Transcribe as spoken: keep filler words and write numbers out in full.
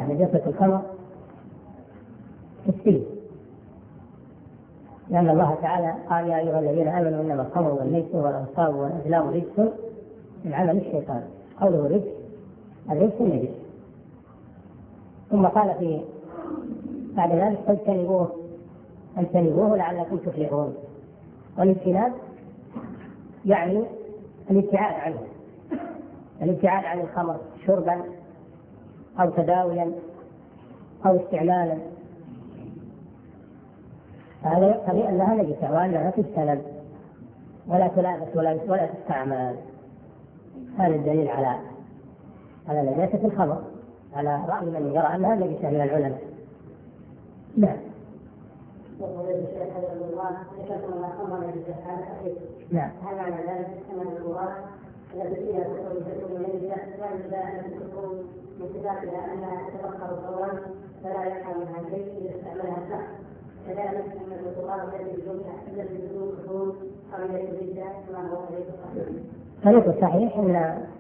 نجاسة الخمر السيد، لأن الله تعالى قال يا أيها الذين آمنوا إنما الخمر والميسر والأنصاب والأزلام رجس من عمل الشيطان. قوله رجس الرجس النجس. ثم قال في بعد ذلك فاجتنبوه اجتنبوه لعلكم تفلحون. والاجتناب يعني الابتعاد عنه، الابتعاد عن الخمر شربا أو تداويا أو استعمالا، هذا يقتضي أنها نجسة وأنها تجتنب ولا تلابس ولا ولا تستعمل. هذا الدليل على على نجاسة الخمر على رأي من يرى أنها نجسة من العلماء. نعم. نعم. هل معنى ذلك أن المراد التي فيها تكون نجسة لا يجوز أن تكون من صفاتها أنها تتبخر فورا فلا يقع منها شيء إذا استعملها الشخص؟ كذلك أن البخار الذي بدون كفور أو الذي كما هو عليه الصحيح. الصحيح أن